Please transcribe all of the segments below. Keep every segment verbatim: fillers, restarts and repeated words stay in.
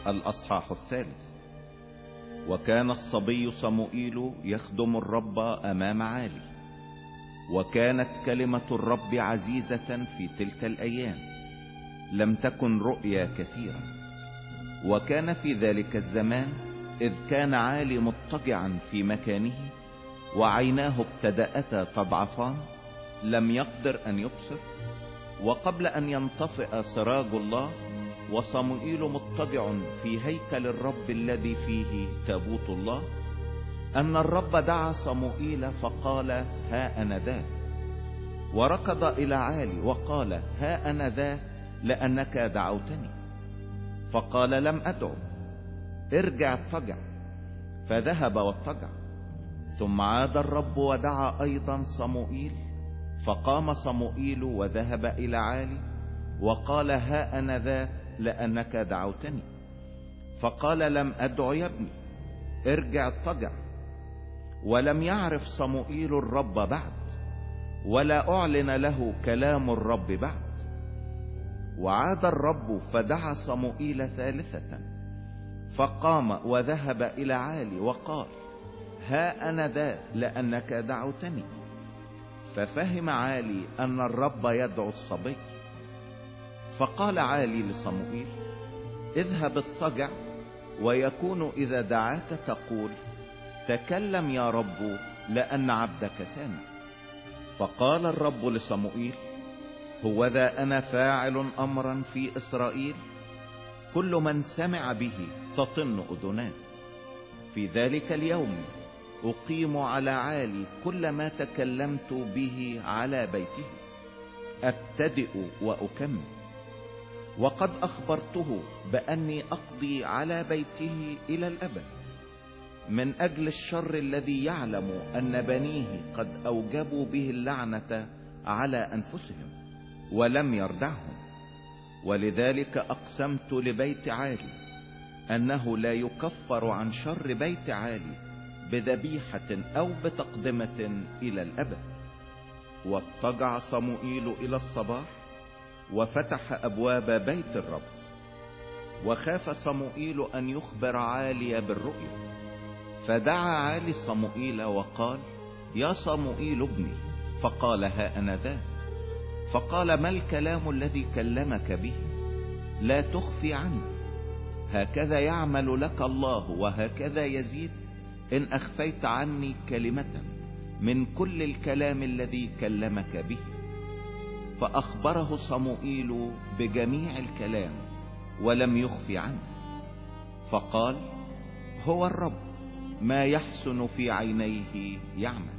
الأصحاح الثالث. وكان الصبي صموئيل يخدم الرب أمام عالي، وكانت كلمة الرب عزيزة في تلك الأيام، لم تكن رؤيا كثيرة. وكان في ذلك الزمان إذ كان عالي مضطجعا في مكانه وعيناه ابتدأتا تضعفان، لم يقدر أن يبصر. وقبل أن ينطفئ سراج الله وصموئيل مضطجع في هيكل الرب الذي فيه تابوت الله، أن الرب دعا صموئيل فقال: ها أنا ذا. وركض إلى عالي وقال: ها أنا ذا لأنك دعوتني. فقال: لم أدعو، ارجع اضطجع. فذهب واضطجع. ثم عاد الرب ودعا أيضا صموئيل، فقام صموئيل وذهب إلى عالي وقال: ها أنا ذا لأنك دعوتني. فقال: لم أدع يا ابني، ارجع اضطجع. ولم يعرف صموئيل الرب بعد، ولا أعلن له كلام الرب بعد. وعاد الرب فدعا صموئيل ثالثة، فقام وذهب إلى عالي وقال: ها أنا ذا لأنك دعوتني. ففهم عالي أن الرب يدعو الصبي. فقال عالي لصموئيل: اذهب اضطجع، ويكون إذا دعاك تقول: تكلم يا رب لأن عبدك سامع. فقال الرب لصموئيل: هوذا أنا فاعل أمرا في إسرائيل، كل من سمع به تطن أذناه. في ذلك اليوم أقيم على عالي كل ما تكلمت به على بيته، أبتدئ وأكمل. وقد أخبرته بأني أقضي على بيته إلى الأبد، من أجل الشر الذي يعلم أن بنيه قد أوجبوا به اللعنة على أنفسهم ولم يردعهم. ولذلك أقسمت لبيت عالي أنه لا يكفر عن شر بيت عالي بذبيحة أو بتقدمة إلى الأبد. واضطجع صموئيل إلى الصباح وفتح أبواب بيت الرب. وخاف صموئيل أن يخبر عالي بالرؤيا، فدعا عالي صموئيل وقال: يا صموئيل ابني. فقال: ها أنا ذا. فقال: ما الكلام الذي كلمك به؟ لا تخفي عنه، هكذا يعمل لك الله وهكذا يزيد إن أخفيت عني كلمة من كل الكلام الذي كلمك به. فأخبره صموئيل بجميع الكلام ولم يخفي عنه. فقال: هو الرب ما يحسن في عينيه يعمل.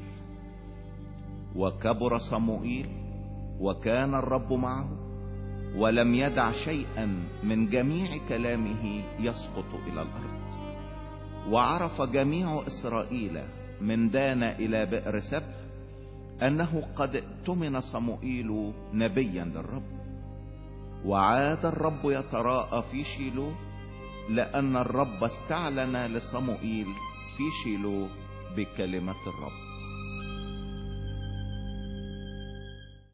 وكبر صموئيل وكان الرب معه، ولم يدع شيئا من جميع كلامه يسقط إلى الأرض. وعرف جميع إسرائيل من دان إلى بئر سبع أنه قد اؤتمن صموئيل نبيا للرب. وعاد الرب يتراءى في شيلو، لأن الرب استعلن لصموئيل في شيلو بكلمة الرب.